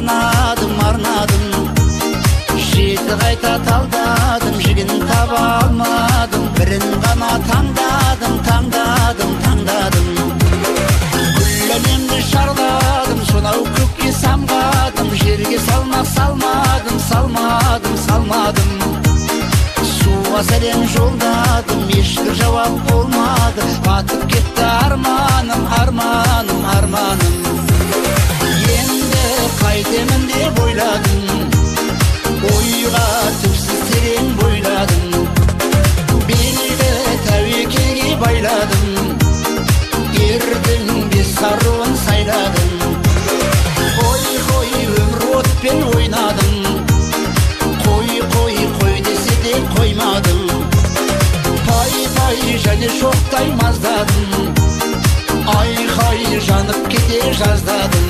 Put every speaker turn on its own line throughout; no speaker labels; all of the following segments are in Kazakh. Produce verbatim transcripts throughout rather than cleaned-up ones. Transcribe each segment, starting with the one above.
арнадым, арнадым. Жеті қайта талдадым, жігін таба алмадым. Бірін ғана таңдадым, таңдадым, таңдадым. Күл әлемді шарладым, сонау көкке самғадым. Жерге салмақ салмадым, салмадым, салмадым. Суға сәлем жолдадым, ешбір жауап болмады. Батып кетті арманым, арманым, арманым. Енді қайтемін деп ойладым, ойға түпсіз терең бойладым. Белді тәуекелге байладым, ердің бес саруын сайладым. Қой, қой, өмір отпен ойнадым, қой, қой, қой десе де қоймадым. Пай, пай, және шоқтай маздадым, айқай жанып кете жаздадым.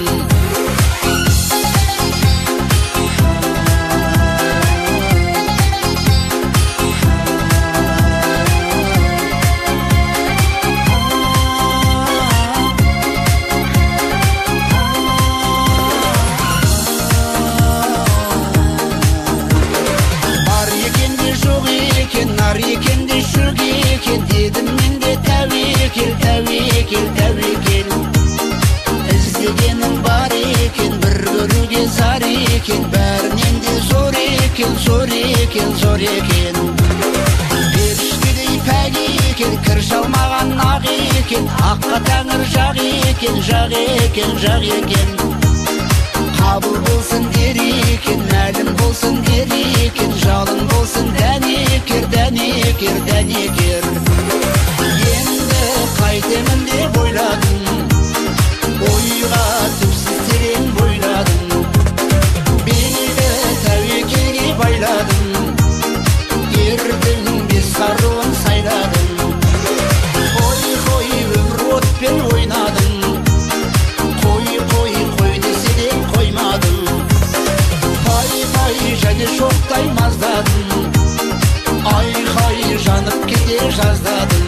Нар екен де шөк екен, дедім мен де тәуекел, тәуекел, тәуекел. Іздегенім бар екен, бір көруге зар екен. Бәрінен де зор екен, зор екен, зор екен. Періштедей пәк екен, кір шалмаған ақ екен. Аққа тәңір жақ екен, жақ екен, жақ екен. Қабыл болсын дер екен, мәлім болсын дер екен. Жалын болсын дәнекер, дәнекер, дәнекер. Енді қайтемін деп ойладым, ойға түпсіз терең бойладым. Белді тәуекелге байладым, ердің бес саруын сайладым. Қой, қой, өмір отпен ойнадым, қой, қой, қой десе де қоймадым. Пай, пай, және шоқтай маздадым, айқай жанып кете жаздадым.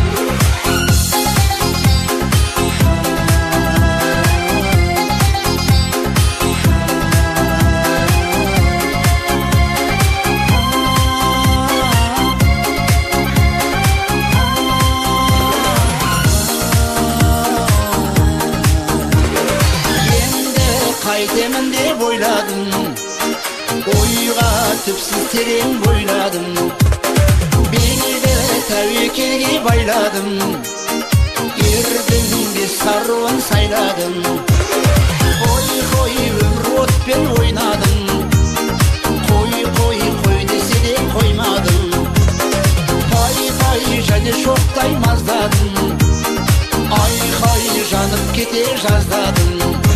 Енді қайтемін деп ойладым, ойға түпсіз терең бойладым. Белді тәуекелге байладым, ердің бес саруын сайладым. Қой, қой, өмір отпен ойнадым, қой, қой, қой десе де қоймадым. Пай, пай, және шоқтай маздадым, айқай жанып кете жаздадым.